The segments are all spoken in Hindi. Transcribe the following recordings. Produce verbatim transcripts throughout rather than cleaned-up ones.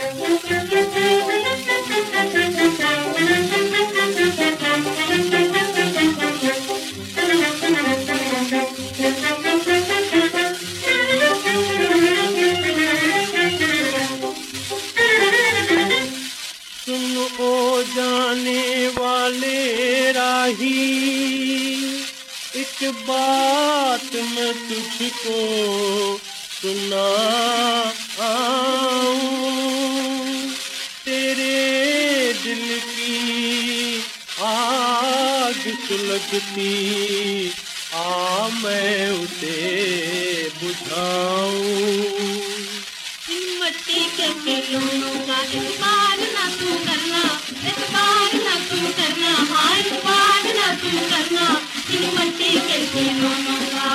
जाने वाले राही, एक बात मैं तुझको सुनाऊं, तेरे दिल की आग सुलगती, आ मैं उसे बुझाऊं। मिट्टी के खिलौनों का इस्तेमाल ना तू करना, इस्तेमाल ना तू करना, हाँ इस्तेमाल ना तू करना, इन मिट्टी के खिलौनों का,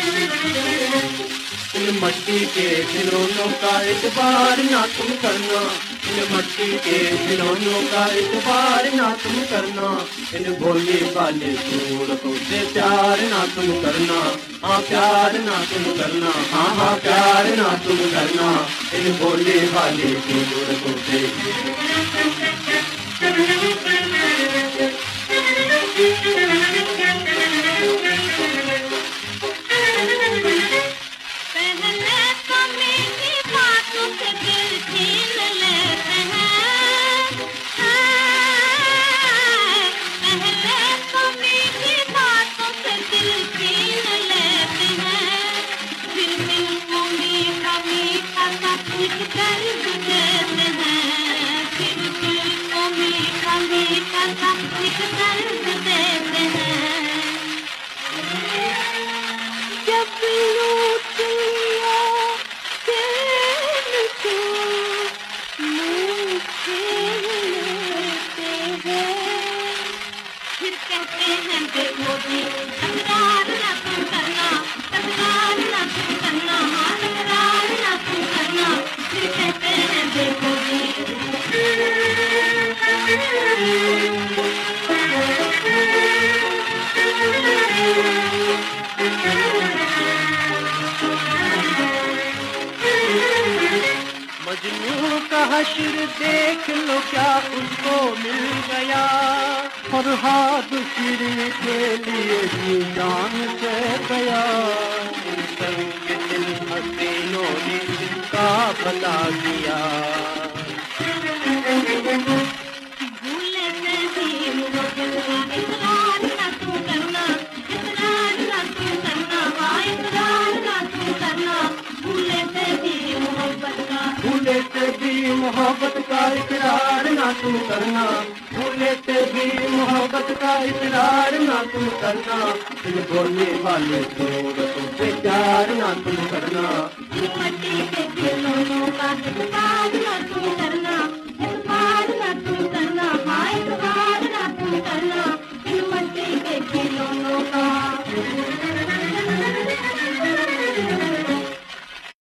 इन मिट्टी के खिलौनों का इस्तेमाल ना तुम करना, इन मिट्टी के खिलौनों का इस्तेमाल ना तुम करना, इन भोले वाले सूरतों से प्यार ना तुम करना, हाँ प्यार ना तुम करना, हाँ हाँ प्यार ना तुम करना, इन भोले वाले सूरतों से। मजनू का हश्र देख लो क्या उसको मिल गया, फरहाद सिर के लिए भी जान से गया, संग दिल हसीनों ने इसका भला किया। भूले से भी मोहब्बत का इकरार ना तुम करना, भूले से भी मोहब्बत का इकरार ना तुम करना, इन बोलने वाले सूरतों से प्यार ना तुम करना।